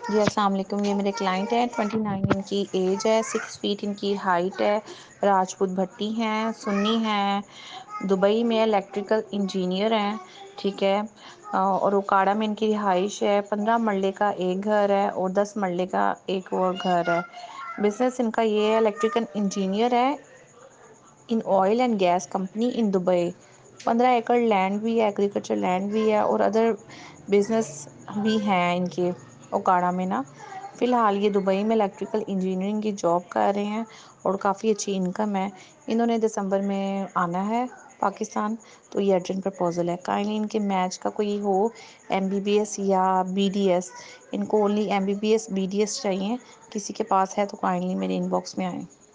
जी अस्सलाम वालेकुम। ये मेरे क्लाइंट हैं, 29 इनकी एज है, 6 फीट इनकी हाइट है, राजपूत भट्टी हैं, सुन्नी हैं, दुबई में इलेक्ट्रिकल इंजीनियर हैं, ठीक है। और उकाड़ा में इनकी रिहाइश है। 15 मरले का एक घर है और 10 मरले का एक और घर है। बिजनेस इनका ये है, इलेक्ट्रिकल इंजीनियर है in oil and gas company in Dubai. 15 एकड़ लैंड भी है, एग्रीकल्चर लैंड भी है और अदर बिजनेस भी हैं इनके ओकाड़ा में ना। फ़िलहाल ये दुबई में इलेक्ट्रिकल इंजीनियरिंग की जॉब कर रहे हैं और काफ़ी अच्छी इनकम है। इन्होंने दिसंबर में आना है पाकिस्तान, तो ये अर्जेंट प्रपोज़ल है। काइंडली इनके मैच का कोई हो, एमबीबीएस या बीडीएस। इनको ओनली एमबीबीएस बीडीएस चाहिए। किसी के पास है तो काइंडली मेरे इनबॉक्स में आएँ।